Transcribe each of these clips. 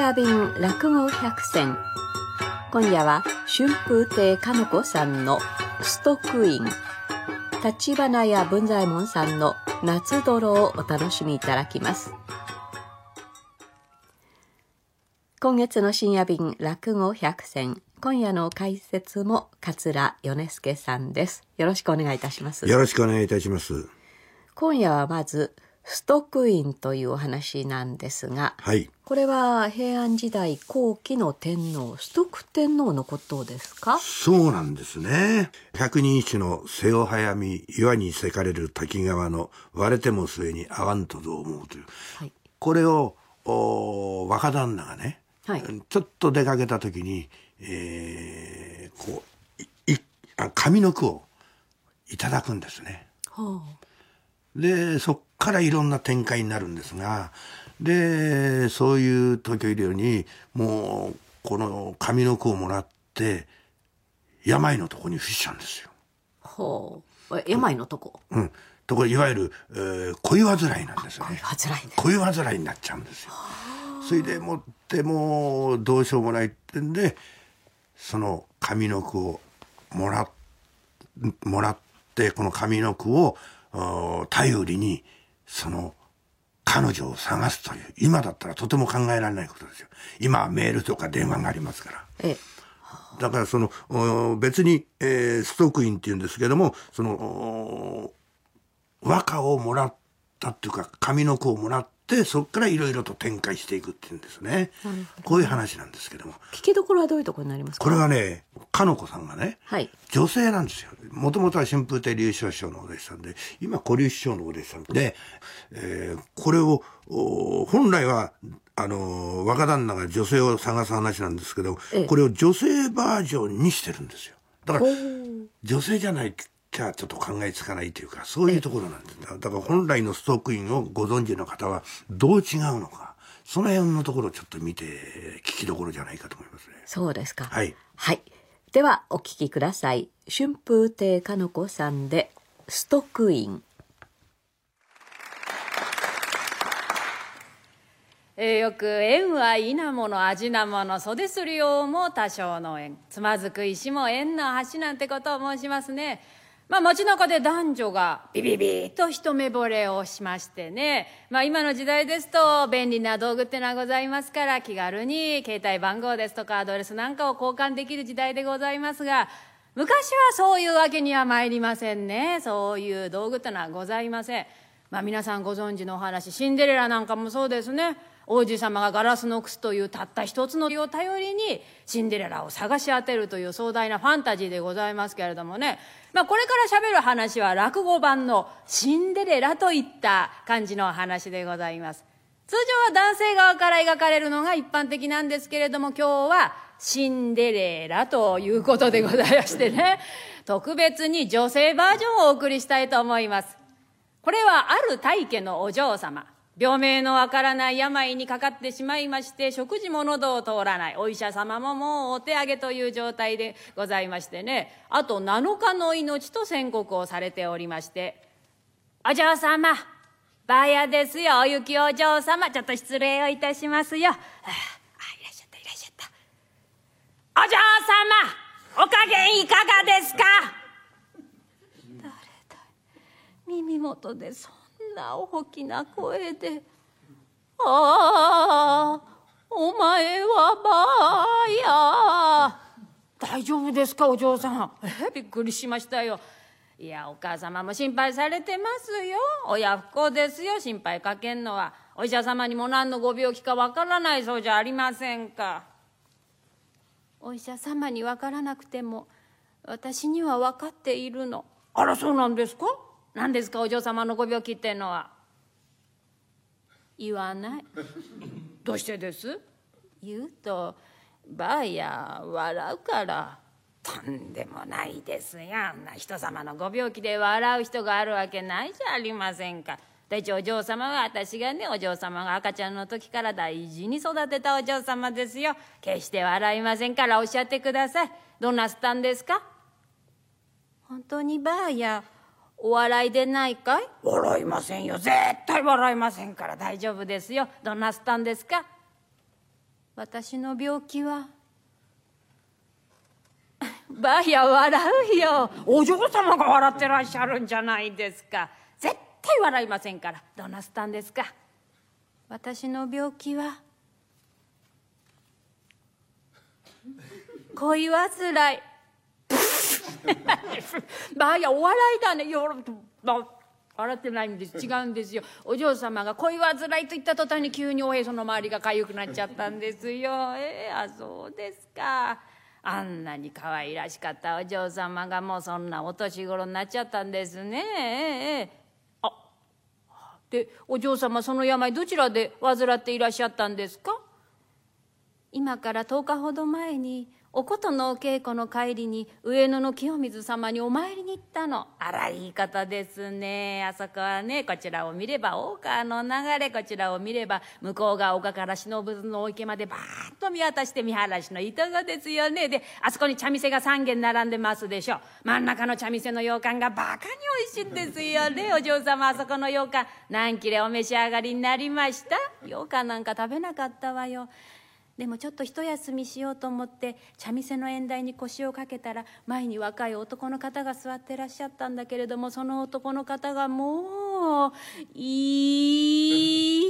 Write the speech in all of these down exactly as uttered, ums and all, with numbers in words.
夜便落語百選。今夜は春風亭かの子さんのストックイン、立花屋文左衛門さんの夏泥をお楽しみいただきます。今月の深夜便落語百選、今夜の解説も桂米助さんです。よろしくお願いいたします。 よろしくお願いいたします。 今夜はまずストックインというお話なんですが、 はい、 これは平安時代後期の天皇、崇徳天皇のことですか？ そうなんですね。百人一首の瀬を早み岩にせかれる滝川の割れても末に合わんとどう思うという、はい、これを若旦那がね、はい、ちょっと出かけた時に、えー、こういいあ上の句をいただくんですね。はあ、でそっからいろんな展開になるんですが、でそういう時をにもうこの上の句をもらって病のとこに伏しちゃうんですよ。 ほう、病のとこ、 うん、ところいわゆる、えー、恋煩いなんですよね。 恋煩いね。 恋煩いになっちゃうんですよ。それでもってもうどうしようもないってんで、その上の句をもらもらってこの上の句を頼りにその彼女を探すという、今だったらとても考えられないことですよ。今はメールとか電話がありますから。ええ、だからその別に、えー、ストックインっていうんですけども、その和歌をもらったっていうか上の句をもらってでそこからいろいろと展開していくっていうんですね。こういう話なんですけども、 聞きどころはどういうところになりますか？ これはね、かの子さんがね、はい、女性なんですよ。もともとは春風亭柳昇師匠のお弟子さんで、今小柳師匠のお弟子さんで、えー、これを本来はあの若旦那が女性を探す話なんですけど、ええ、これを女性バージョンにしてるんですよ。だから女性じゃないじゃあちょっと考えつかないというか、そういうところなんです。だから本来のストックインをご存知の方はどう違うのか、その辺のところをちょっと見て聞きどころじゃないかと思いますね。 そうですか。 はい、 はい、ではお聞きください。春風亭かの子さんでストックイン。 えー、よく縁は異なもの味なもの、袖するようも多少の縁、つまずく石も縁の橋なんてことを申しますね。まあ、街中で男女がビビビと一目惚れをしましてね、まあ、今の時代ですと便利な道具ってのはございますから、気軽に携帯番号ですとかアドレスなんかを交換できる時代でございますが、昔はそういうわけには参りませんね。そういう道具ってのはございません。まあ、皆さんご存知のお話、シンデレラなんかもそうですね。王子様がガラスの靴というたった一つの理由を頼りにシンデレラを探し当てるという壮大なファンタジーでございますけれどもね、まあ、これから喋る話は落語版のシンデレラといった感じの話でございます。通常は男性側から描かれるのが一般的なんですけれども、今日はシンデレラということでございましてね、特別に女性バージョンをお送りしたいと思います。これはある大家のお嬢様、病名のわからない病にかかってしまいまして、食事も喉を通らない、お医者様ももうお手上げという状態でございましてね、あとなのかの命と宣告をされておりまして、お嬢様、ばやですよ、お雪お嬢様、ちょっと失礼をいたしますよ。ああ、いらっしゃったいらっしゃった。お嬢様、お加減いかがですか？誰だい、耳元でそんな大きな声で、ああ、お前はばあや。大丈夫ですかお嬢さん？え、びっくりしましたよ。いや、お母様も心配されてますよ。親不孝ですよ、心配かけんのは。お医者様にも何のご病気かわからないそうじゃありませんか。お医者様にわからなくても私には分かっているの。あら、そうなんですか？何ですかお嬢様のご病気ってのは。言わない。どうしてです？言うとばあや笑うから。とんでもないですよ。人様のご病気で笑う人があるわけないじゃありませんか。で一応お嬢様は私がね、お嬢様が赤ちゃんの時から大事に育てたお嬢様ですよ。決して笑いませんからおっしゃってください。どんなすったんですか？本当にばあやお笑いでないかい？笑いませんよ、絶対笑いませんから大丈夫ですよ。どんなすったんですか？ 私の病気はばあや笑うよ。お嬢様が笑ってらっしゃるんじゃないですか。絶対笑いませんから。どなすったんですか。私の病気は恋煩い。ばあやお笑いだね。よ笑ってないんです。違うんですよ。お嬢様が恋煩いと言った途端に急におへその周りがかゆくなっちゃったんですよ。えー、あそうですか。あんなに可愛らしかったお嬢様がもうそんなお年頃になっちゃったんですね。えー、あでお嬢様その病どちらで患っていらっしゃったんですか。今からとおかほど前にお琴のお稽古の帰りに上野の清水様にお参りに行ったの。あらいい方ですね。あそこはね、こちらを見れば大川の流れ、こちらを見れば向こうが丘から忍のお池までバーッと見渡して見晴らしのいとこですよね。であそこに茶店がさん軒並んでますでしょ。真ん中の茶店の羊羹がバカに美味しいんですよね。お嬢様あそこの羊羹何切れお召し上がりになりました。羊羹なんか食べなかったわよ。でもちょっと一休みしようと思って茶店の縁台に腰をかけたら前に若い男の方が座ってらっしゃったんだけれども、その男の方がもうい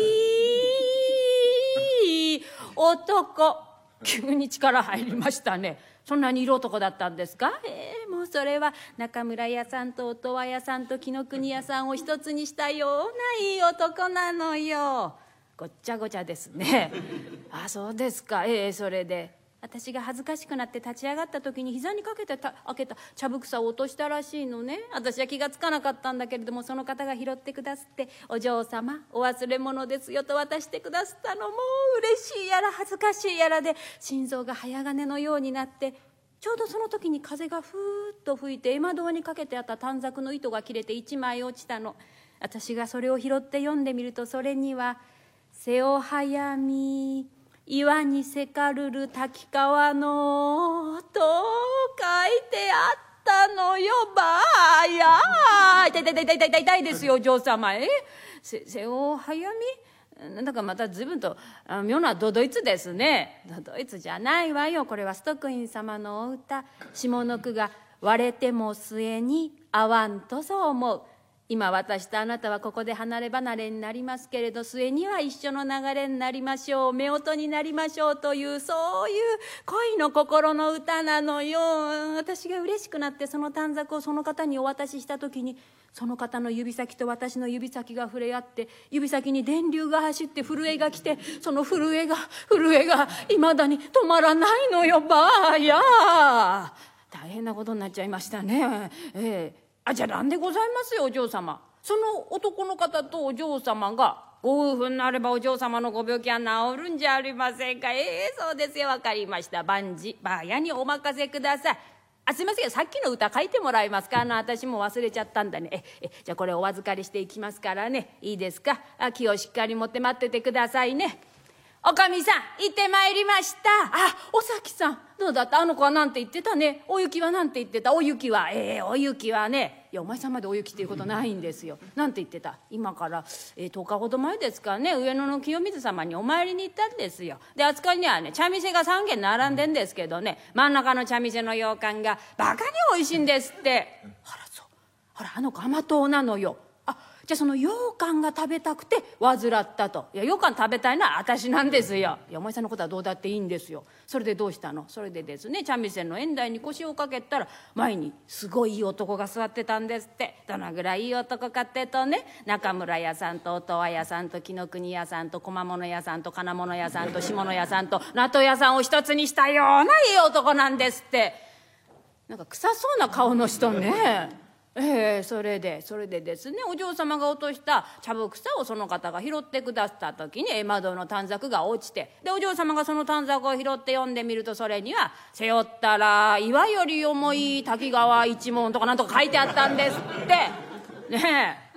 い男。急に力入りましたね。そんなに色男だったんですか。えー、もうそれは中村屋さんと音羽屋さんと紀ノ国屋さんを一つにしたようないい男なのよ。ごっちゃごちゃですね。あそうですか。ええそれで私が恥ずかしくなって立ち上がった時に膝にかけてた開けた茶ぶくさを落としたらしいのね。私は気がつかなかったんだけれども、その方が拾ってくださって「お嬢様お忘れ物ですよ」と渡してくださったの。もう嬉しいやら恥ずかしいやらで心臓が早金のようになって、ちょうどその時に風がふーっと吹いて絵馬堂にかけてあった短冊の糸が切れて一枚落ちたの。私がそれを拾って読んでみると、それには「瀬を早み岩にせかるる滝川の」と書いてあったのよ。ばあや痛い痛い痛い痛い痛い痛いですよお嬢様。えせ瀬を早みなんだかまた随分と妙な都々逸ですね。都々逸じゃないわよ。これは崇徳院様のお歌。下の句が「割れても末に合わんとそう思う」。今私とあなたはここで離れ離れになりますけれど、末には一緒の流れになりましょう、夫婦になりましょうという、そういう恋の心の歌なのよ。私が嬉しくなってその短冊をその方にお渡しした時に、その方の指先と私の指先が触れ合って、指先に電流が走って震えが来て、その震えが震えがいまだに止まらないのよ。ばあや大変なことになっちゃいましたね。ええあじゃあなんでございますよお嬢様。その男の方とお嬢様がご夫婦になればお嬢様のご病気は治るんじゃありませんか。ええそうですよ。分かりました。万事ばあやにお任せください。あすいませんさっきの歌書いてもらえますか。あの私も忘れちゃったんだね。ええじゃあこれお預かりしていきますからね。いいですか。あ気をしっかり持って待っててくださいね。おかみさん行ってまいりました。あお咲さんどうだった。あの子はなんて言ってたね。お雪はなんて言ってた。お雪はええー、お雪はね、いやお前さんまでお雪っていうことないんですよ。なんて言ってた。今から、えー、とおかほど前ですかね、上野の清水様にお参りに行ったんですよ。であそこにはね茶店がさん軒並んでんですけどね、真ん中の茶店の羊羹がバカに美味しいんですって。あらそうあらあの子甘党なのよ。じゃあその羊羹が食べたくて患ったと。いや羊羹食べたいのは私なんですよ。いやお前さんのことはどうだっていいんですよ。それでどうしたの。それでですね茶店の縁台に腰をかけたら前にすごいいい男が座ってたんですって。どのぐらいいい男かってとね、中村屋さんと音羽屋さんと紀ノ国屋さんと小間物屋さんと金物屋さんと下野屋さんと納豆屋さんを一つにしたようないい男なんですって。なんか臭そうな顔の人ね。ええそれでそれでですねお嬢様が落とした茶ぶくさをその方が拾ってくださった時に絵馬堂の短冊が落ちて、でお嬢様がその短冊を拾って読んでみると、それには「背負ったら岩より重い滝川一門」とかなんとか書いてあったんですって。ねえ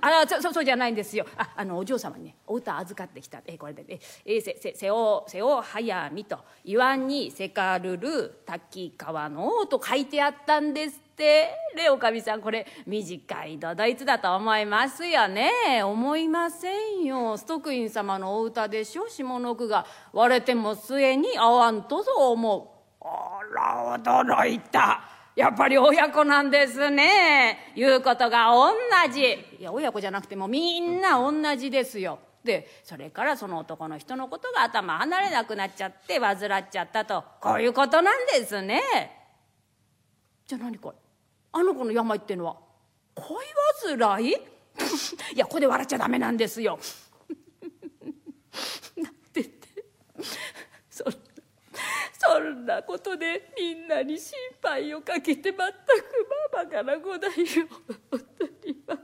あそそそうじゃないんですよ。ああのお嬢様にねお歌預かってきた。えこれでねえせせせおせおはやみと岩にせかるる滝川のと書いてあったんですって。ねおかみさんこれ短い都々逸だと思いますよね。思いませんよ。崇徳院様のお歌でしょ。下の句が割れても末に合わんとぞ思う。あら驚いた。やっぱり親子なんですね。言うことが同じ。いや親子じゃなくてもみんな同じですよ。でそれからその男の人のことが頭離れなくなっちゃって患っちゃったとこういうことなんですね。じゃあ何これあの子の病ってのは恋煩いいやここで笑っちゃダメなんですよ。なんて言ってそんなそんなことでみんなに心配をかけて全くバカな子だよ本当には。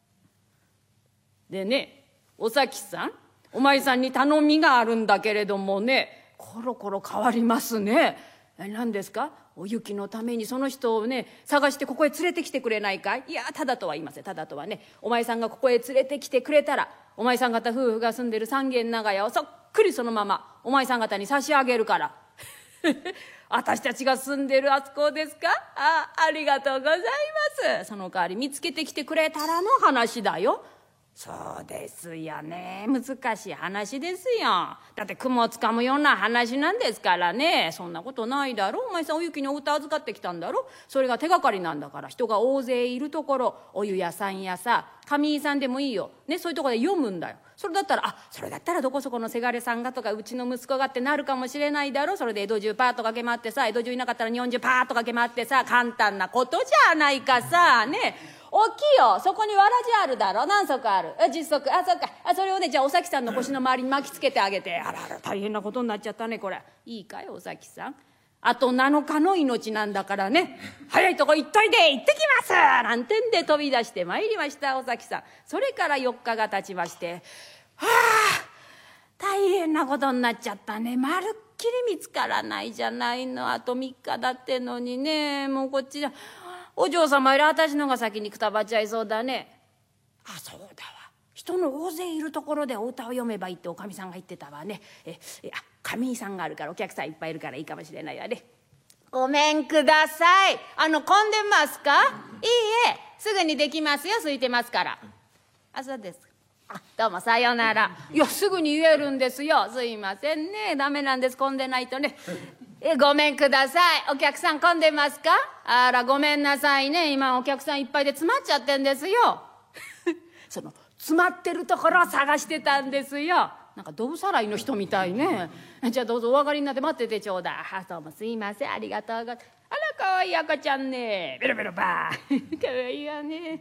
でねお咲さんお前さんに頼みがあるんだけれどもねコロコロ変わりますね。何ですか。お雪のためにその人をね探してここへ連れてきてくれないかい。いやただとは言いません。ただとはねお前さんがここへ連れてきてくれたらお前さん方夫婦が住んでる三軒長屋をそっくりそのままお前さん方に差し上げるから。私たちが住んでるあそこですか。あありがとうございます。その代わり見つけてきてくれたらの話だよ。そうですよね難しい話ですよ。だって雲をつかむような話なんですからね。そんなことないだろ。お前さんお雪にお歌預かってきたんだろ。それが手がかりなんだから人が大勢いるところお湯屋さんやさ上井さんでもいいよ、ね、そういうところで読むんだよ。それだったらあそれだったらどこそこのせがれさんがとかうちの息子がってなるかもしれないだろ。それで江戸中パーッと駆け回ってさ江戸中いなかったら日本中パーッと駆け回ってさ簡単なことじゃないかさね。大きいよそこにわらじあるだろ。何足あるあ実足あそっかあそれをねじゃあお咲さんの腰の周りに巻きつけてあげて。あらあら大変なことになっちゃったねこれ。いいかいお咲さんあとなのかの命なんだからね早いとこ行っといで行ってきますなんてんで飛び出してまいりましたお咲さん。それからよっかが経ちましてはあ大変なことになっちゃったね。まるっきり見つからないじゃないの。あとみっかだってのにねもうこっちじゃお嬢様より私のが先にくたばっちゃいそうだね。あそうだわ人の大勢いるところでお歌を読めばいいっておかみさんが言ってたわね。ええあ上井さんがあるからお客さんいっぱいいるからいいかもしれないわね。ごめんくださいあの混んでますか。いいえすぐにできますよ空いてますから。あそうですあどうもさようなら。いやすぐに言えるんですよ。すいませんねダメなんです混んでないとね。えごめんくださいお客さん混んでますか。あらごめんなさいね今お客さんいっぱいで詰まっちゃってんですよ。その詰まってるところを探してたんですよ。なんかどぶさらいの人みたいね。じゃあどうぞお上がりになって待っててちょうだい。あどうもすいませんありがとうございます。あらかわいい赤ちゃんねベロベロバーかわいいわね。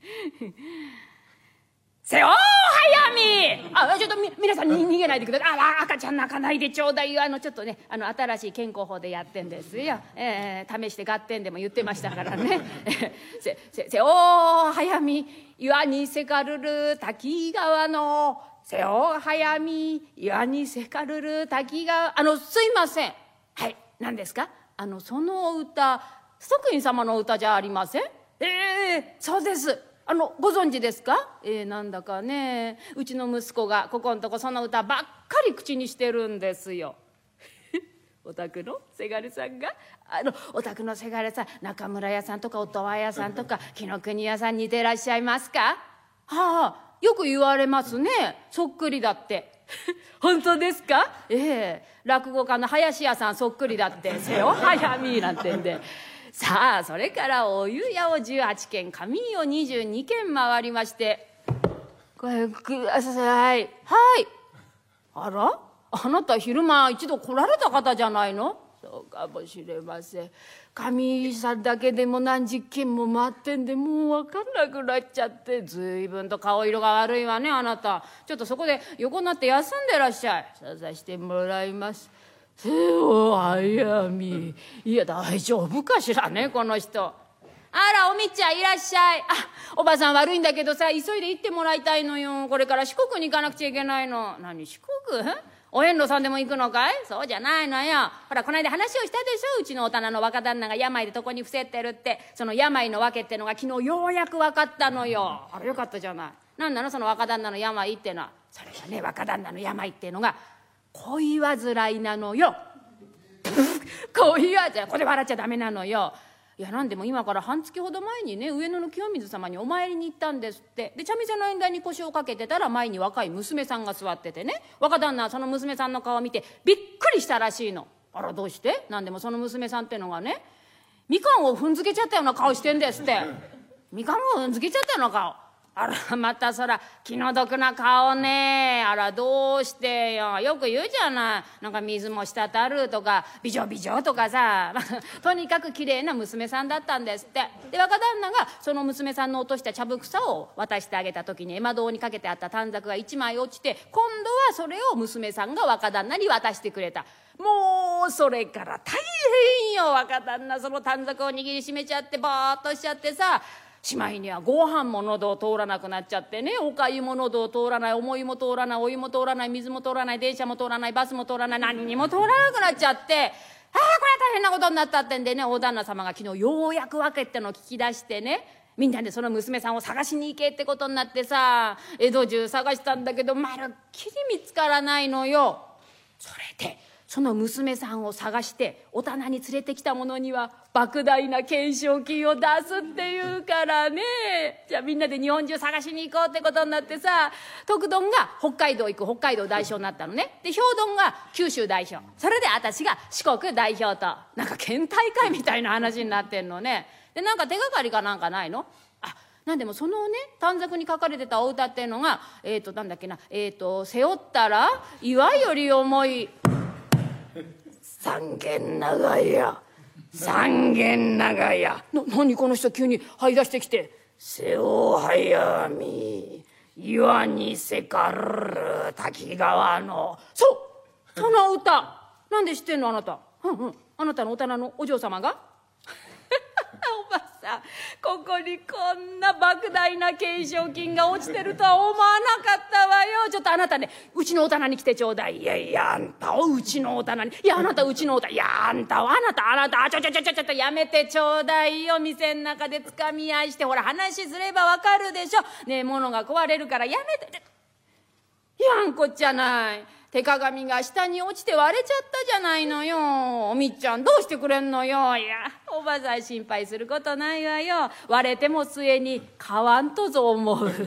せおはやみあちょっとみ皆さんに逃げないでください。あ赤ちゃん泣かないでちょうだいよ。あのちょっとねあの新しい健康法でやってんですよ。えー、試して合点でも言ってましたからね。せせせおはやみ岩にせかるる滝川のせおはやみ岩にせかるる滝川あのすいませんはい何ですか。あのその歌崇徳院様の歌じゃありません。ええー、そうですあのご存知ですか。えー、なんだかねうちの息子がここんとこその歌ばっかり口にしてるんですよ。お宅のせがれさんがあのお宅のせがれさん中村屋さんとか音羽屋さんとか紀ノ国屋さん似てらっしゃいますか。はあよく言われますねそっくりだって。本当ですか。ええー、落語家の林家さんそっくりだってせよはやみなんてんで。さあそれからお湯屋をじゅうはちけん上井をにじゅうにけん回りましてごゆっくりください。はいあらあなた昼間一度来られた方じゃないの。そうかもしれません。上井さんだけでも何十件も回ってんでもう分かんなくなっちゃって随分と顔色が悪いわねあなた。ちょっとそこで横になって休んでらっしゃい。ささしてもらいます。せおはやみいや大丈夫かしらねこの人。あらおみっちゃんいらっしゃい。あおばさん悪いんだけどさ急いで行ってもらいたいのよ。これから四国に行かなくちゃいけないの。何四国お遍路さんでも行くのかい。そうじゃないのよ。ほらこの間話をしたでしょうちのお店の若旦那が病で床に伏せってるって。その病の訳ってのが昨日ようやく分かったのよ。あらよかったじゃない。 なんなのその若旦那の病っていうのは。それがね、若旦那の病っていうのが恋煩いなのよ。恋煩い、これ笑っちゃダメなのよ。いや、なんでも今から半月ほど前にね、上野の清水様にお参りに行ったんですって。で茶店の縁台に腰をかけてたら、前に若い娘さんが座っててね、若旦那はその娘さんの顔を見てびっくりしたらしいの。あら、どうして？なんでもその娘さんってのがね、みかんを踏んづけちゃったような顔してんですって。みかんを踏んづけちゃったような顔。あら、またそら気の毒な顔ね。あら、どうしてよ。よく言うじゃない。なんか水も滴るとか美女美女とかさとにかく綺麗な娘さんだったんですって。で若旦那がその娘さんの落とした茶ぶくさを渡してあげた時に、絵馬堂にかけてあった短冊が一枚落ちて、今度はそれを娘さんが若旦那に渡してくれた。もうそれから大変よ。若旦那その短冊を握りしめちゃってぼーっとしちゃってさ、しまいにはご飯も喉を通らなくなっちゃってね、おかゆも喉を通らない、お湯も通らない、お湯も通らない、水も通らない、電車も通らない、バスも通らない、何にも通らなくなっちゃって、ああこれは大変なことになったってんでね、大旦那様が昨日ようやく訳ってのを聞き出してね、みんなでその娘さんを探しに行けってことになってさ、江戸中探したんだけどまるっきり見つからないのよ。それでその娘さんを探してお棚に連れてきた者には莫大な懸賞金を出すっていうからね。じゃあみんなで日本中探しに行こうってことになってさ、徳丼が北海道行く北海道代表になったのね。で兵丼が九州代表、それで私が四国代表と、なんか県大会みたいな話になってんのね。でなんか手がかりかなんかないの？あ、なんでもそのね短冊に書かれてたお歌っていうのが、えっとなんだっけな、えっと背負ったら岩より重い三軒長屋、三軒長屋。な、何この人急に這い出してきて、瀬を早み岩にせかる滝川の、そうその歌なんで知ってんのあなた。うんうん、あなたのお棚のお嬢様がおばさん、ここにこんな莫大な懸賞金が落ちてるとは思わなかったわよ。ちょっとあなたね、うちのお棚に来てちょうだい。いやいや、あんたをうちのお棚に、いやあなたうちのお棚、いやあんたを、あなたあなた、ちょちょちょちょちょっとやめてちょうだいよ。店の中でつかみ合いして、ほら話すればわかるでしょ。ねえ、物が壊れるからやめて。いやんこっちゃない。手鏡が下に落ちて割れちゃったじゃないのよ。おみっちゃんどうしてくれんのよ。いやおばさん心配することないわよ。割れても末に買わんとぞ思う。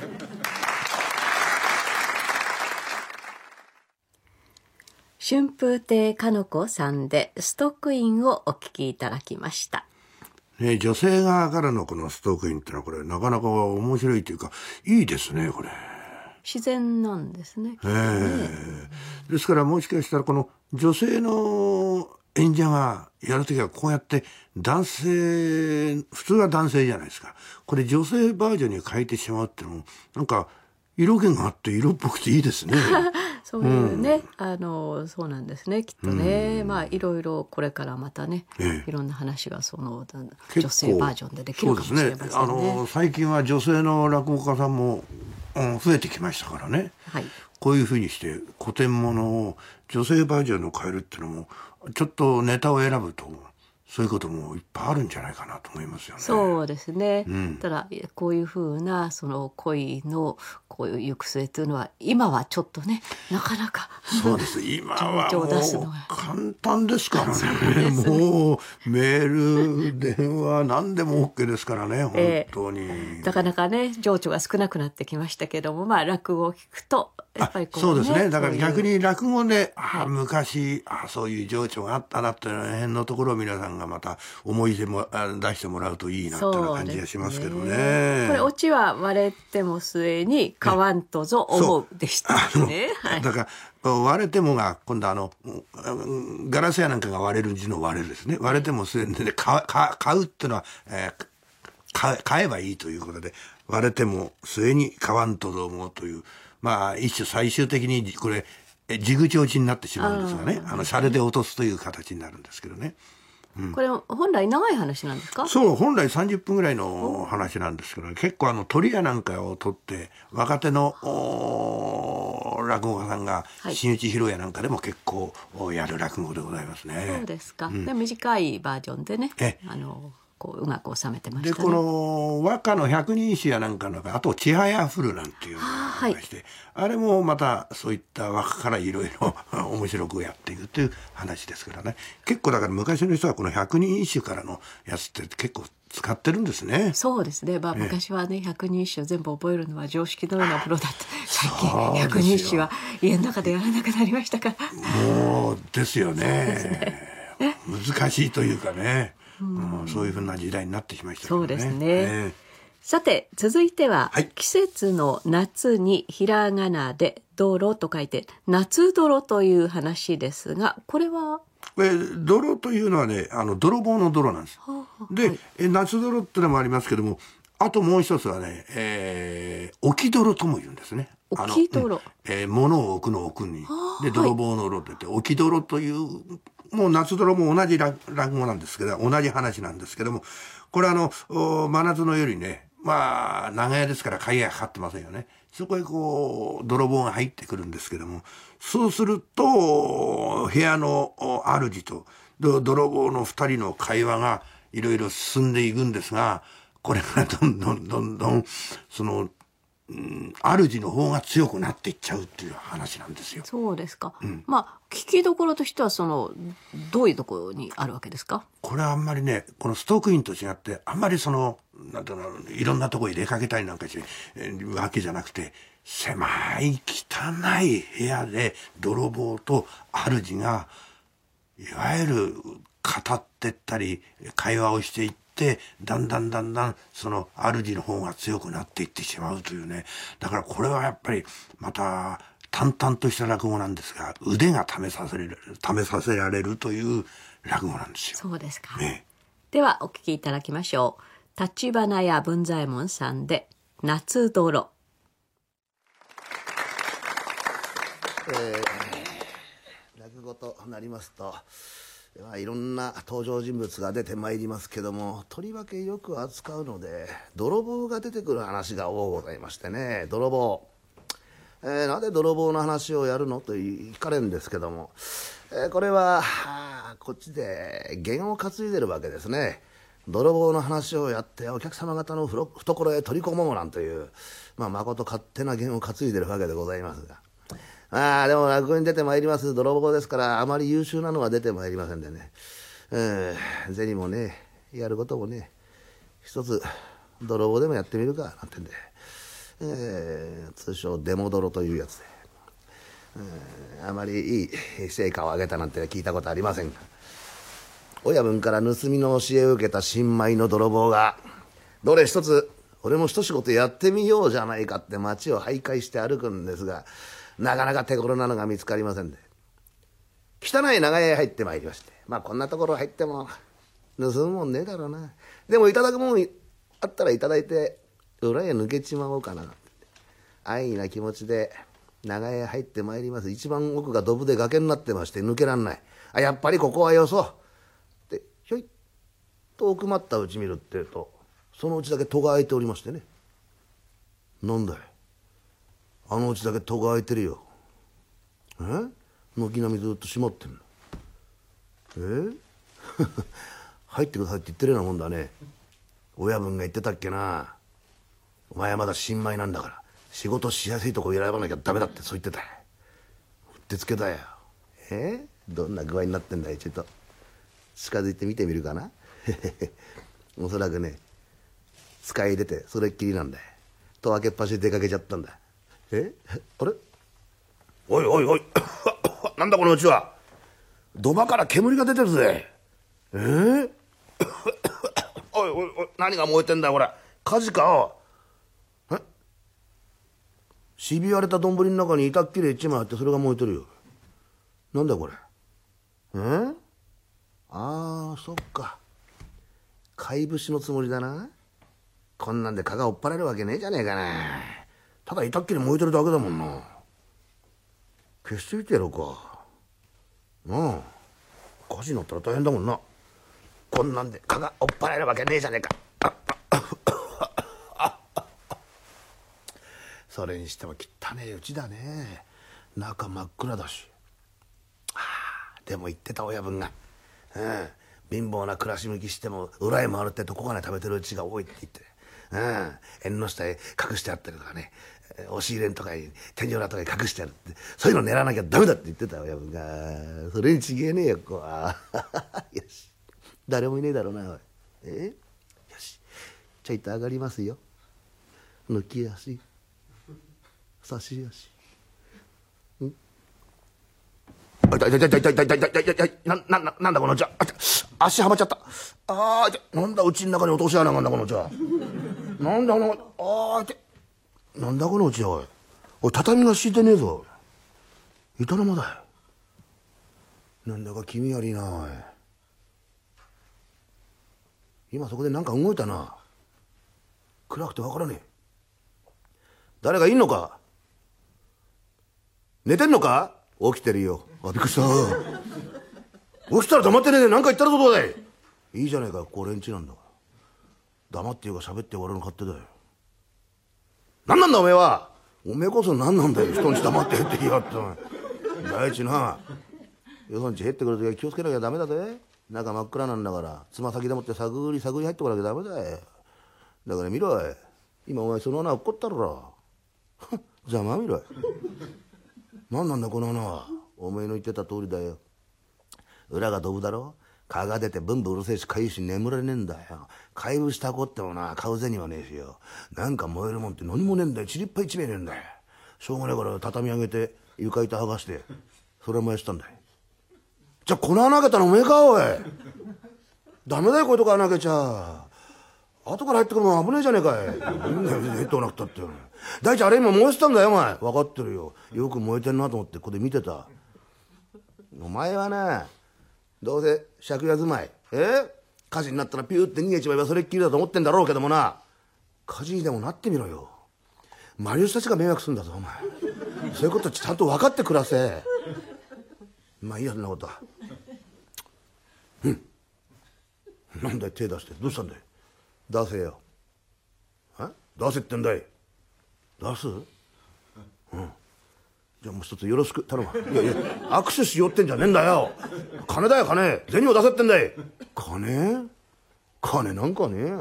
春風亭かの子さんでストックインをお聞きいただきました。 ね、女性側からのこのストックインってのはこれなかなか面白いというかいいですね。これ自然なんですね。 えー、ですからもしかしたらこの女性の演者がやるときはこうやって男性、普通は男性じゃないですか。これ女性バージョンに変えてしまうっていうのもなんか色気があって色っぽくていいですね。 そういうね、うん、あのそうなんですねきっとね、うん、まあいろいろこれからまたね、ええ、いろんな話がその女性バージョンでできるかもしれませんね。そうですね。あの最近は女性の落語家さんもうん、増えてきましたからね、はい、こういうふうにして古典物を女性バージョンの変えるっていうのもちょっとネタを選ぶとそういうこともいっぱいあるんじゃないかなと思いますよね。 そうですね、うん、ただこういうふうなその恋のこういう行く末というのは今はちょっとねなかなかそうです今はもう簡単ですからね。もうメール電話何でも OK ですからね本当に、えー、なかなかね情緒が少なくなってきましたけども、まあ落語を聞くとやっぱりこう、ね、 そうですね。だから逆に落語であ昔あそういう情緒があったなっていう辺のところを皆さんがまた思い出も出してもらうといいなっていう感じがしますけど ね, ねこれオチは割れても末に買わんとぞ思うでしたね。 はい、だから割れてもが今度あのガラス屋なんかが割れる字の割れるですね。割れても末に、ね、買, 買うっていうのは、えー、買, 買えばいいということで割れても末に買わんとぞ思うというまあ一種最終的にこれ地口落ちになってしまうんですがね、あのシャレで落とすという形になるんですけどね。 うん、これ本来長い話なんですか？ そう本来さんじゅっぷんぐらいの話なんですけど、ね、結構あの鳥屋なんかを取って若手の落語家さんが新内披露屋なんかでも結構やる落語でございますね。 そうですか、うん、で短いバージョンでねあのこううまく収めてましたね。 でこの和歌の百人一首やなんかのあとちはやふるなんていうのがありまして、あ,、はい、あれもまたそういった和歌からいろいろ面白くやっていくという話ですからね。結構だから昔の人はこの百人一首からのやつって結構使ってるんですね。 そうですね、まあ、昔はね百人一首を全部覚えるのは常識のようなプロだった。最近百人一首は家の中でやらなくなりましたから。 もうですよね。難しいというかね、うん、そういうふうな時代になってしまいましたけどね。 そうですね、ね。さて続いては、はい、季節の夏にひらがなで泥と書いて夏泥という話ですが、これはえ泥というのはね、あの泥棒の泥なんです。はあはあ、で、はい、え夏泥ってのもありますけども、あともう一つはね、えー、置き泥とも言うんですね。 置き泥、うんえー、物を置くの置くに、はあ、で泥棒の泥って言って、はい、置き泥というもう夏泥も同じ落語なんですけど、同じ話なんですけども、これあの真夏の夜にね、まあ長屋ですから鍵がかかってませんよね。そこへこう泥棒が入ってくるんですけども、そうすると部屋の主と泥棒の二人の会話がいろいろ進んでいくんですが、これがどんどんどんどんそのうん、主の方が強くなっていっちゃうっていう話なんですよ。 そうですか、うん、まあ聞きどころとしてはそのどういうところにあるわけですか。 これはあんまりね、このストークインと違ってあんまりそのなんていうの、いろんなところに出かけたりなんかしてるわけじゃなくて、狭い汚い部屋で泥棒と主がいわゆる語ってったり会話をしていって、だんだんだんだんその主の方が強くなっていってしまうというね。だからこれはやっぱりまた淡々とした落語なんですが、腕が試させられる試させられるという落語なんですよ。 そうですか、 ね、 ではお聞きいただきましょう。立花屋文左衛門さんで夏泥。 えー、落語となりますと、まあ、いろんな登場人物が出てまいりますけども、とりわけよく扱うので泥棒が出てくる話が多ございましてね。泥棒、えー、なぜ泥棒の話をやるのと聞かれるんですけども、えー、これはこっちで弦を担いでるわけですね。泥棒の話をやってお客様方の懐へ取り込もうなんという、まあ、まこと勝手な弦を担いでるわけでございますが、ああでも落語に出てまいります泥棒ですからあまり優秀なのは出てまいりませんでね、えー、銭もねやることもね、一つ泥棒でもやってみるかなんてんで、えー、通称デモ泥というやつで、えー、あまりいい成果を上げたなんて聞いたことありませんが、親分から盗みの教えを受けた新米の泥棒がどれ一つ俺も一仕事やってみようじゃないかって街を徘徊して歩くんですが、なかなか手頃なのが見つかりませんで、汚い長屋へ入ってまいりまして、まあこんなところ入っても盗むもんねえだろうな、でもいただくもんあったらいただいて裏へ抜けちまおうかな、安易な気持ちで長屋へ入ってまいります。一番奥がドブで崖になってまして抜けらんない。あ、やっぱりここはよそうで、ひょいっと奥まったうち見るってえと、そのうちだけ戸が開いておりましてね。なんだい、あのうちだけ戸が開いてるよ。え？軒並みずっと閉まってんの。え？入ってくださいって言ってるようなもんだね。親分が言ってたっけな。お前はまだ新米なんだから仕事しやすいとこ選ばなきゃダメだってそう言ってた。うってつけだよ。え？どんな具合になってんだい。ちょっと近づいて見てみるかな。おそらくね使い出てそれっきりなんだよ。戸開けっぱしで出かけちゃったんだ。え？あれ？おいおいおいなんだこのうちは。土間から煙が出てるぜ。えー、おいおいおい、何が燃えてんだこれ。火事か。え？しび割れた丼の中に板っきれ一枚あってそれが燃えてるよ。なんだこれ。えー、ああそっか、貝節のつもりだな。こんなんで蚊が追っ払えるわけねえじゃねえかな。ただ板っきり燃えてるだけだもんな。消してみてやろうかなあ。火事になったら大変だもんな。こんなんで蚊が追っ払えるわけねえじゃねえか。それにしても汚ねえうちだね。中真っ暗だし。ああでも言ってた親分が、うん、 貧乏な暮らし向きしても裏へ回るってどこかね食べてるうちが多いって言って、うん、縁の下へ隠してあったりとかね、押し入れんとかに天井裏とかに隠してあるって、そういうの狙わなきゃダメだって言ってたよ親分が。それに違えねえよここは。よし、誰もいねえだろうなおい。えよし、ちょいと上がりますよ。抜き足差し足、んあいたいたいたいたいたいたいたいたいたいた、なななんだこのお茶、足はまっちゃった。ああ、なんだうちの中に落とし穴があんだこのお茶。なんだこの、ああ、なんだこのうちおい。おい、畳が敷いてねえぞ。板の間だよ。なんだか気味悪いなおい。今そこでなんか動いたな。暗くてわからねえ。誰かいんのか。寝てんのか。起きてるよ。あ、びっくりした。起きたら黙ってねえで何か言ったらどうだい。いいじゃないか、これんちなんだから。黙って言うか喋って俺の勝手だよ。何なんだおめえは。おめえこそ何なんだよ、人んち黙ってって言いやがって。第一な、よそんち入ってくるときは気をつけなきゃダメだぜ。中真っ暗なんだからつま先でもって探り探り入ってこなきゃダメだよ。だから見ろい、今お前その穴落っこったろ。ざまあ見ろい。何なんだこの穴は。お前の言ってた通りだよ。裏がドブだろ。蚊が出てブンブンうるせえしかゆいし眠れねえんだよ。怪物したこってもな買う銭はねえしよ。なんか燃えるもんって何もねえんだよ。ちりっぱい一名ねえんだよ。しょうがないから畳上げて床板剥がしてそれ燃やしたんだよ。じゃあこの穴開けたのおめえかおい。ダメだよこういうとこ穴開けちゃ。後から入ってくるの危ねえじゃねえかい。なんだよヘッドなくたって。大地あれ今燃やしたんだよお前。分かってるよ。よく燃えてんなと思ってここで見てた。お前はなどうせ借家住まいえ火事になったらピューって逃げちまえばそれっきりだと思ってんだろうけどもな、火事にでもなってみろよ。周りの人たちが迷惑するんだぞお前。そういうことちゃんと分かって暮らせ。まあいいやそんなことは。うんなんだよ手出してどうしたんだよ。出せよ。え出せってんだい。出す。うんじゃあもう一つよろしく頼む。いやいや握手しようってんじゃねえんだよ。金だよ金。銭を出せってんだい。金金なんかねえ。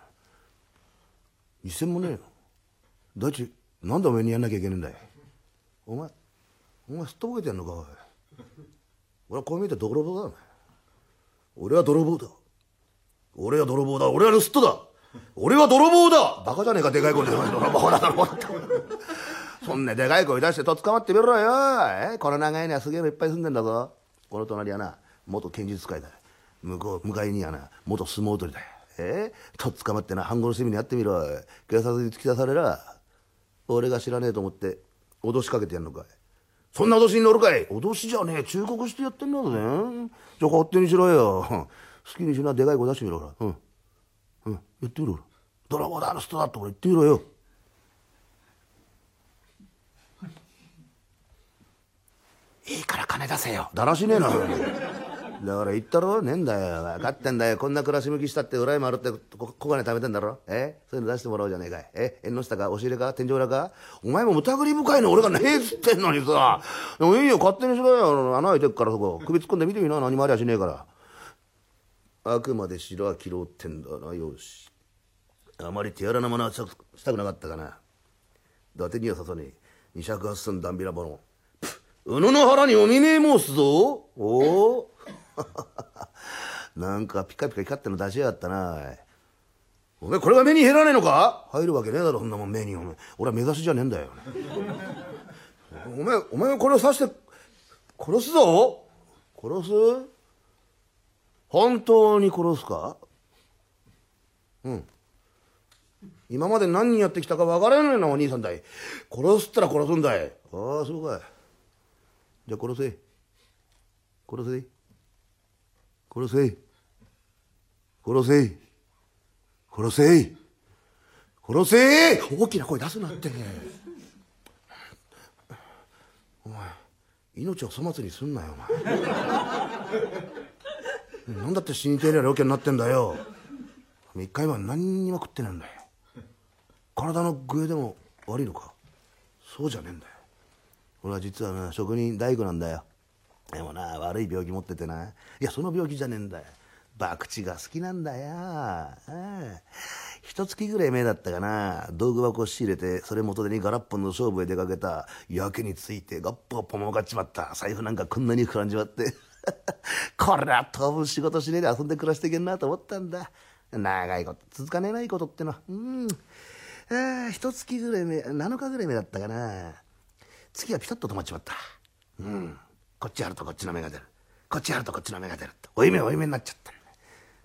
一銭もねえよ。大地なんでお前にやんなきゃいけねえんだい。お前お前すっとぼけてんのかおい。俺はこう見えて泥棒だ。俺は泥棒だ。俺は泥棒だ。俺は盗人だ。俺は泥棒だ。バカじゃねえかでかい声で。泥棒だ泥棒だって。そんなでかい声出してとっ捕まってみろよ。えこの長いにはすげえのいっぱい住んでんだぞ。この隣はな元剣術使いだ。向こう向かいにはな元相撲取りだ。えとっ捕まってな半殺しみにやってみろ。警察に突き出されら俺が知らねえと思って脅しかけてやんのかい。そんな脅しに乗るかい。脅しじゃねえ忠告してやってんだぜ。じゃあ勝手にしろよ。好きにしなでかい声出してみろほら。うんうん言ってみろ。泥棒だの人だって俺言ってみろよ。いいから金出せよ。だらしねえな。だから言ったろねえんだよ。分かってんだよ。こんな暮らし向きしたって裏へ回るってこ小金貯めてんだろ。えそういうの出してもらおうじゃねえかい。え縁の下か押し入れか天井裏か。お前も疑り深いの俺がねえっつってんのにさ。でもいいよ勝手にしろよ。穴開いてっからそこ首突っ込んで見てみな。何もありゃしねえから。あくまで白は切ろうってんだな。よしあまり手荒なものはしたくなかったかな。伊達にはささねえ二尺八寸ダンビラボのうぬの腹におみねえ申すぞ。おおなんかピカピカ光っての出しやがったな。お前これが目に入らねえのか。入るわけねえだろそんなもん目に。お前俺は目指しじゃねえんだよ。お前お前これを刺して殺すぞ。殺す本当に殺すか。うん今まで何人やってきたか分からないなお兄さんだい。殺すったら殺すんだい。ああそうかい。じゃあ殺せ殺せ殺せ殺せ殺せ殺せ。大きな声出すなって。お前命を粗末にすんなよお前。なんだって死にてえりゃ了見になってんだよ。一回は何にも食ってねえんだよ。体の具合でも悪いのか。そうじゃねえんだよ。俺は実はな職人大工なんだよ。でもな悪い病気持っててな。いやその病気じゃねえんだよ。 博打が好きなんだよ。ああ一月ぐらい前だったかな、道具箱を仕入れてそれ元手にガラッポンの勝負へ出かけた。やけについてガッポガッポ儲かっちまった。財布なんかこんなに膨らんじまってこれは当分仕事しねえで遊んで暮らしていけんなと思ったんだ。長いこと続かねえないことってのは、うんあ一月ぐらい目なのかぐらい目だったかな、月がピタッと止まっちまった。うんこっちやるとこっちの目が出る、こっちやるとこっちの目が出るって追い目追い目になっちゃった。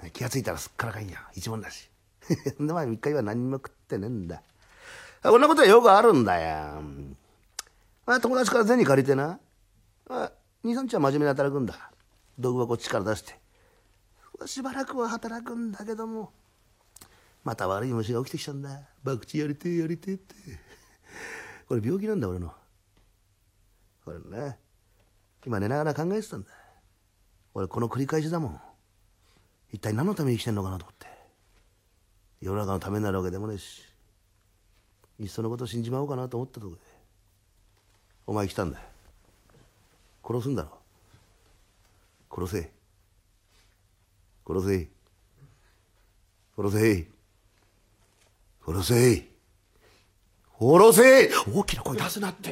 気がついたらすっからかんや一文だしでまあみっかは何にも食ってねえんだ。こんなことはよくあるんだよ。まあ友達から銭借りてな、まあ、にさんにちは真面目に働くんだ。道具はこっちから出してしばらくは働くんだけども、また悪い虫が起きてきたんだ。博打やりてえやりてえってこれ病気なんだ俺の。これね今寝ながら考えてたんだ。俺この繰り返しだもん。一体何のために生きてんのかなと思って。世の中のためになるわけでもねえし、いっそのこと死んじまおうかなと思ったとこでお前来たんだよ。殺すんだろ。殺せ殺せ殺せ殺せ殺せ。大きな声出すなって。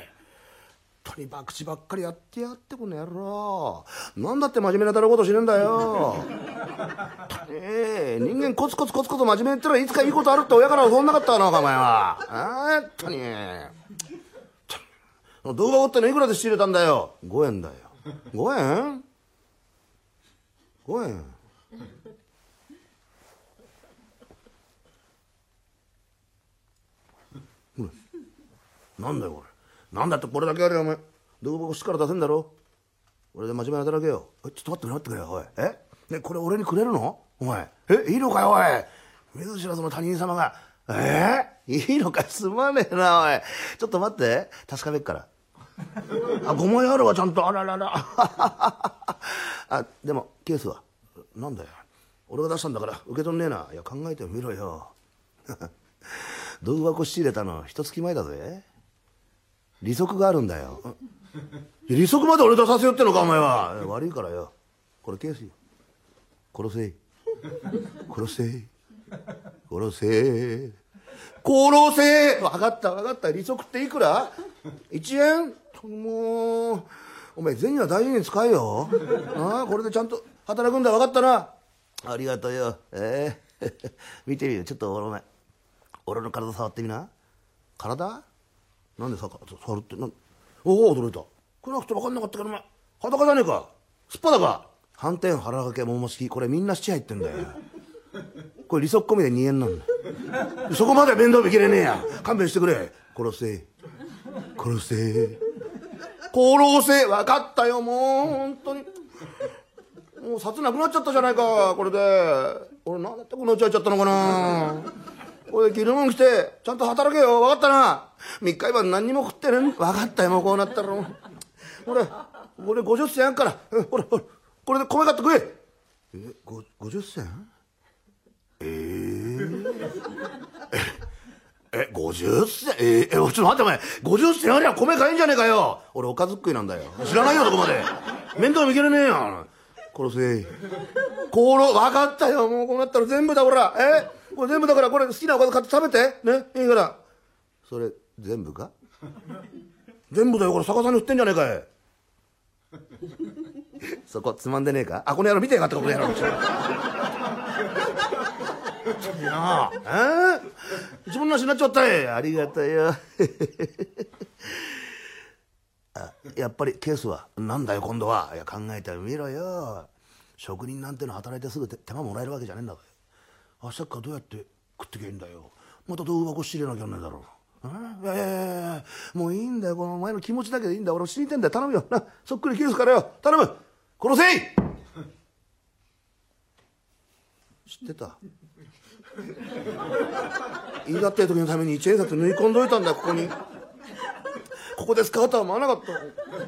とに博打ばっかりやってやってこの野郎。なんだって真面目なだろうことしねえんだよ。ええ人間コツコツコツコツ真面目に言ったらいつかいいことあるって親から教んなかったのかお前は。あっとに動画をってのいくらで仕入れたんだよ。ごえんだよ。ごえんごえんなんだよこれ。なんだってこれだけあるよお前。道具箱しっから出せんだろ。俺で真面目に働けよ。ちょっと待ってくれ待ってくれよおい。えねこれ俺にくれるのお前。えいいのかよおい。見ず知らずの他人様が。えー、いいのかすまねえなおい。ちょっと待って確かめっからあごまいあるわちゃんと。あらららあでもケースはなんだよ。俺が出したんだから受け取んねえな。いや考えてみろよ道具箱仕入れたの一月前だぜ。利息があるんだよ。利息まで俺出させよってのかお前は。悪いからよこれケースよ。殺せ殺せ殺せ殺せ。分かった分かった。利息っていくら？いちえん？もうお前銭は大事に使えよ。ああこれでちゃんと働くんだ。分かったな。ありがとうよ。ええー、見てみる。ちょっと俺お前俺の体触ってみな。体なんでさ触るってなん。おお驚いた。来なくて分かんなかったからお前裸じゃねえか。すっぱだか。反転腹掛け桃式これみんな七入ってんだよ。これ利息込みでにえんなんだ。そこまで面倒見きれねえや。勘弁してくれ。殺せ殺せ殺せ。分かったよもう本当に。もう札なくなっちゃったじゃないかこれで。俺なんだってこのうち入っちゃったのかな。これ着るもん着てちゃんと働けよ。分かったな。みっかは何にも食ってねえ。分かったよもうこうなったら。ほらこれごじゅっせんあんから、うん、ほらほらこれで米買って食え。えごごじゅっせんえー、ええごじゅっせんえー、えちょっと待ってお前ごじゅっせんありゃ米買えんじゃねえかよ。俺おかずっくいなんだよ。知らないよそこまで。面倒見きれねえよ。殺せころ分かったよもうこうなったら全部だほら。えこれ全部だからこれ好きなおかず買って食べてね。いいからそれ全部か全部だよこれ逆さに振ってんじゃねえかいそこつまんでねえか。あこの野郎見てやがったこの野郎なあえ自分の足になっちゃったい。ありがとうよあやっぱりケースはなんだよ今度は。いや考えてみろよ。職人なんての働いてすぐ手間もらえるわけじゃねえんだから。明日からどうやって食ってけんだよ。また道具箱仕入れなきゃなんないだろう。いやいやいやもういいんだよこのお前の気持ちだけでいいんだ。俺死にてんだよ頼むよな。そっくりケースからよ頼む。殺せい知ってたいざって時のために一円札縫い込んどいたんだここに。ここで使うとは思わなかった。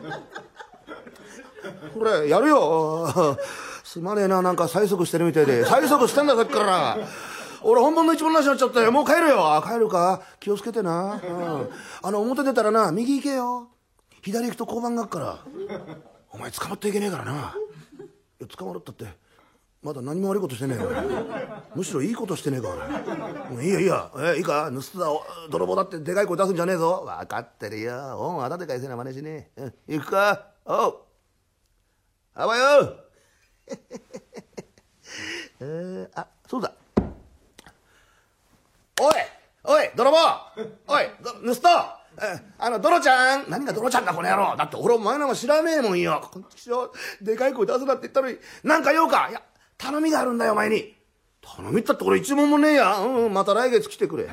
これやるよ。すまねえななんか催促してるみたいで。催促してんださっきから。俺本番の一番なしになっちゃったよ。もう帰るよ。あ帰るか気をつけてな、うん、あの表出たらな右行けよ。左行くと交番があっからお前捕まっていけねえからな。いや捕まるったってまだ何も悪いことしてねえよ。むしろいいことしてねえか。俺いいよいいよ、えいいか、盗人だ泥棒だってでかい声出すんじゃねえぞ。分かってるよ。おんあだでかいせな真似しねえ、うん、行くか。おうあばよえー、あそうだ、おいおい泥棒、おい盗人、あの、ドロちゃん、何がドロちゃんだこの野郎。だって俺お前のも知らねえもんよ。こんちきしょう、でかい声出すなって言ったのに、なんか言おうか。いや、頼みがあるんだよお前に。頼みったって俺一問もねえや。うん、また来月来てくれ。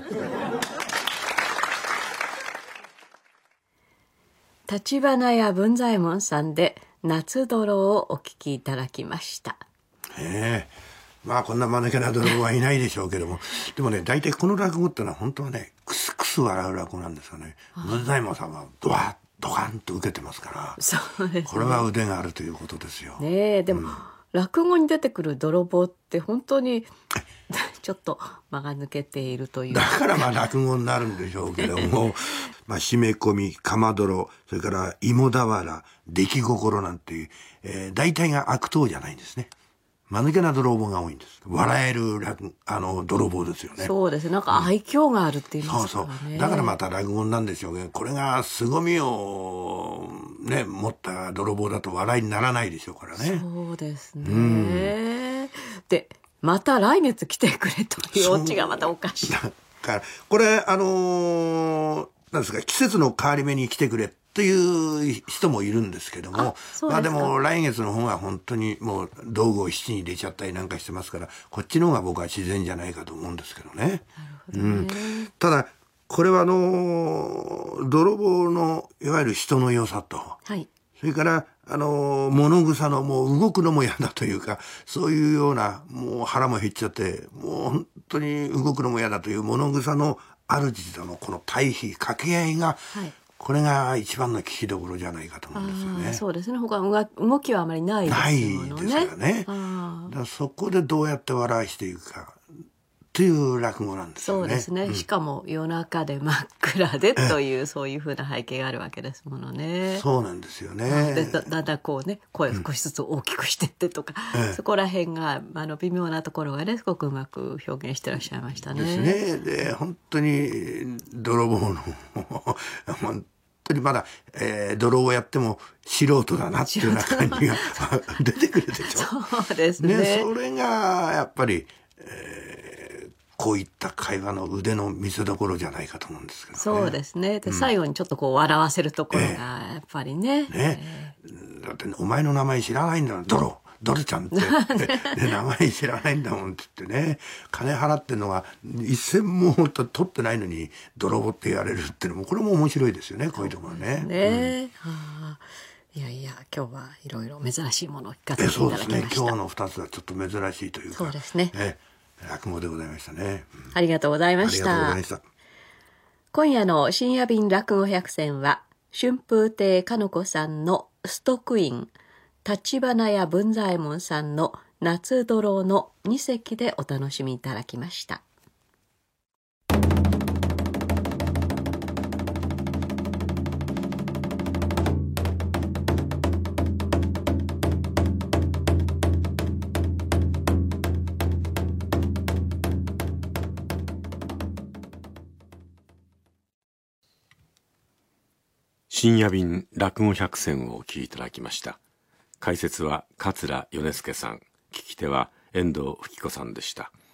橘屋文左衛門さんで夏泥をお聞きいただきました。 ええ、まあこんな間抜けな泥棒はいないでしょうけども、でもね、大体この落語ってのは本当はね、クスクス笑う落語なんですよね。文左衛門さんはドワッドカンと受けてますから、 そうですね、 これは腕があるということですよ。 ねえ、でも、うん、落語に出てくる泥棒って本当にちょっと間が抜けているという、 だからまあ落語になるんでしょうけどもまあ締め込み、釜泥、それから芋俵、出来心なんていう、えー、大体が悪党じゃないんですね。間抜けな泥棒が多いんです。笑える落あの泥棒ですよね。 そうですね、なんか愛嬌があるって言いますからね、うん、 そうそう、だからまた落語なんでしょうけど、これが凄みをね持った泥棒だと笑いにならないでしょうからね。 そうですね、うん、でまた来月来てくれというオチがまたおかしい。だからこれあのー、なんですか、季節の変わり目に来てくれっていう人もいるんですけども、あまあでも来月の方が本当にもう道具を七に出ちゃったりなんかしてますから、こっちの方が僕は自然じゃないかと思うんですけどね。 なるほどね、うん、 ただこれはあのー、泥棒のいわゆる人の良さと、 はい、 それからあの物草のもう動くのも嫌だというか、そういうようなもう腹も減っちゃってもう本当に動くのも嫌だという物草の主とのこの対比掛け合いが、はい、これが一番の聞きどころじゃないかと思うんですよね。 そうですね、他は動きはあまりないですよね。 ないですからね。だからそこでどうやって笑わしていくかという落語なんですよね。 そうですね、うん、しかも夜中で真っ暗でというそういうふうな背景があるわけですものね。 そうなんですよね。 で だ, だんだんこうね声を少しずつ大きくしてってとか、うん、そこら辺があの微妙なところがねすごくうまく表現してらっしゃいましたね。 ですね。で本当に泥棒の本当にまだ、えー、泥棒やっても素人だなっていうような感じが出てくるでしょ。 そうですね。 ね、それがやっぱり、えーこういった会話の腕の見せ所じゃないかと思うんですけどね。 そうですね。で、うん、最後にちょっとこう笑わせるところがやっぱりね。 えー、ね、えー、だってお前の名前知らないんだもん、ドロドロちゃんって名前知らないんだもんって言ってね、金払ってんのが一銭も取ってないのに泥棒って言われるっていうのもこれも面白いですよね、こういうところね。 ね、うん、はあ、いやいや今日はいろいろ珍しいものを聞かせていただきました。 そうですね、今日の二つはちょっと珍しいというか。 そうですね。 えー落語でございましたね、 うん、ありがとうございました。 ありがとうございました。 今夜の深夜便落語百選は春風亭かの子さんのストクイン、橘屋文左衛門さんの夏泥のに席でお楽しみいただきました。 深夜便落語百選をお聞きいただきました。解説は桂米助さん、聞き手は遠藤富貴子さんでした。